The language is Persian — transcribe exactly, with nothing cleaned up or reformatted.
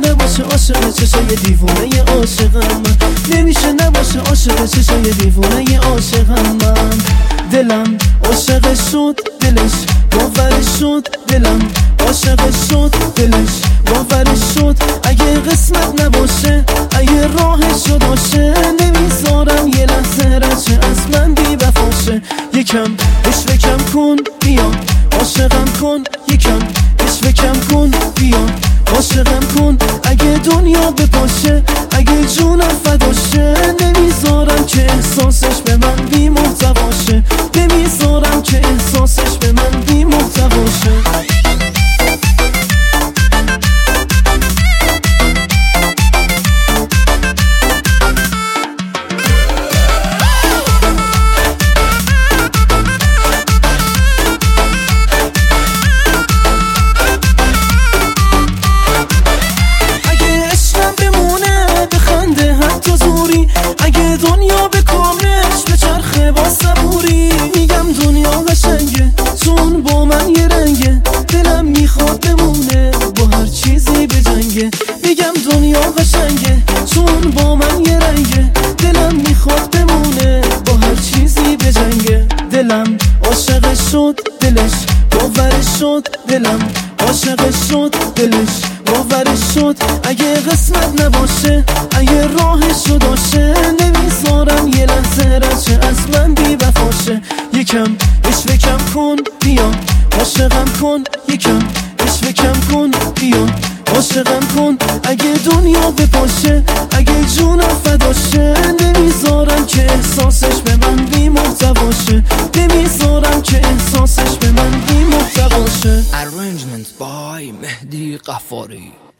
نباشه عاشق چشای دیوونه عاشقم من، نمیشه نباشه عاشق چشای دیوونه عاشقم من. دلم عاشق شد دلش باورش شد، دلم عاشق شد دلش باورش شد. اگه قسمت نباشه اگه راهش رو داشه، نمیذارم یه لحظه رچه از من بی وفاشه. یکم عشق کم کن بیا عاشقم کن، یکم عشق کم کن بیا عاشقم کن. اگه دنیا بپاشه اگه جونم فداشه، نمیذارم که احساسش به من بی محتواشه، نمیذارم که احساسش به من بی محتواشه. اگه دنیا به کاملش به چرخه با صبوری، میگم دنیا قشنگه چون با من یه رنگه، دلم میخواد بمونه با هر چیزی به جنگه. میگم دنیا قشنگه چون با من یه رنگه، دلم میخواد بمونه با هر چیزی به جنگه. دلم عاشق شد دلش باورش شد، دلم عاشق شد دلش باورش شد. اگه قسمت نباشه اگه راهش رو داشه، نمیذارم یه لحظه رچه از من بی وفاشه. یکم عشق کم کن بیا عاشقم کن، یکم عشق کم کن بیا عاشقم کن. اگه دنیا بپاشه اگه جونم فداشه، نمیذارم که احساسش به من بی محتواشه، نمیذارم که احساسش به من بی محتواشه. Arrangement by مهدی قفاری.